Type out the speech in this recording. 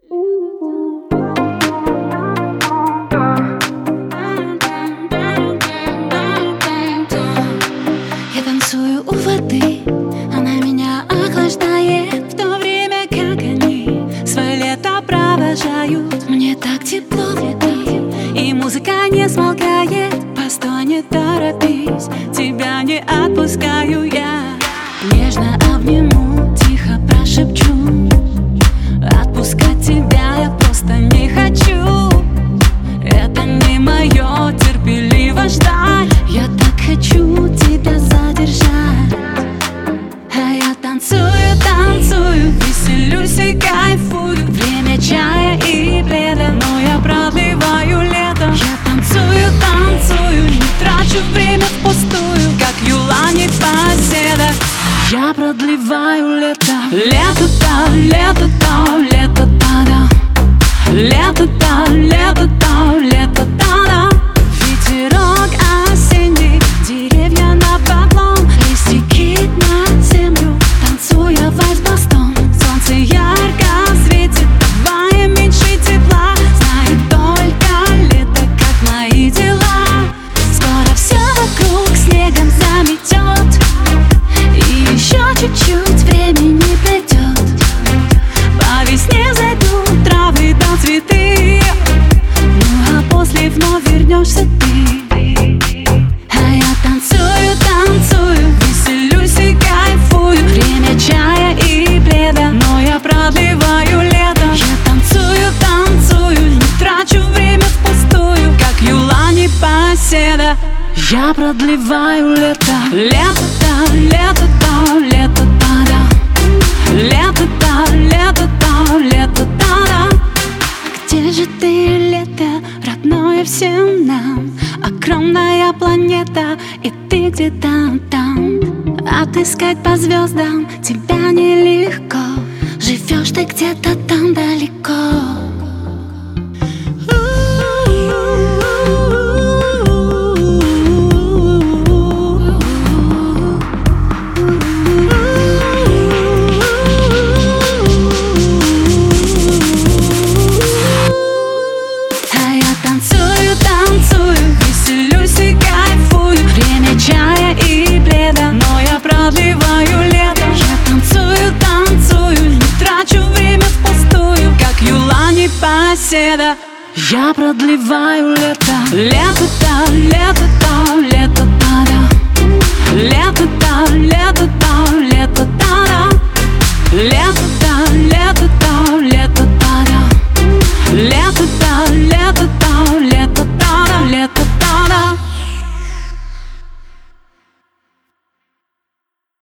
Я танцую у воды, она меня охлаждает, в то время как они свое лето провожают. Мне так тепло в груди, и музыка не смолкает. Постой, не торопись, тебя не отпускаю я. Нежно обниму, тихо прошепчу, отпускать тебя я просто не хочу. Это не мое терпеливо ждать, я так хочу тебя задержать. А я танцую, танцую, веселюсь и кайфую. Время чая и пледа, но я продлеваю лето. Я танцую, танцую, не трачу время впустую, как юла непоседа. Я продлеваю лето. Лето-то, лето-то, лето-то, да. Лето-то, лето-то, лето-то, да. Ветерок осенний, деревья на поклон, листья кидают на землю, танцуя вальс-бастон. Солнце ярко светит, давая меньше тепла. Знает только лето, как мои дела. Скоро все вокруг снегом заметет, и еще чуть-чуть времени пройдет. По весне зайдут травы да цветы, ну а после вновь вернешься ты. А я танцую, танцую, веселюсь и кайфую. Время чая и пледа, но я продлеваю лето. Я танцую, танцую, не трачу время впустую, как юла непоседа. Я продлеваю лето. Лето-то, лето-то, лето-то, да. Лето-то, лето-то, лето-то, да. Где же ты, лето, родное всем нам? Огромная планета, и ты где-то там. Отыскать по звездам тебя нелегко, живешь ты где-то там далеко. Танцую, танцую, веселюсь и кайфую. Время чая и пледа, но я продлеваю лето. Я танцую, танцую, не трачу время впустую, как юла непоседа. Я продлеваю лето. Лето-то, лето-то, лето-то, да. Лето-то, лето-то, лето-то, да.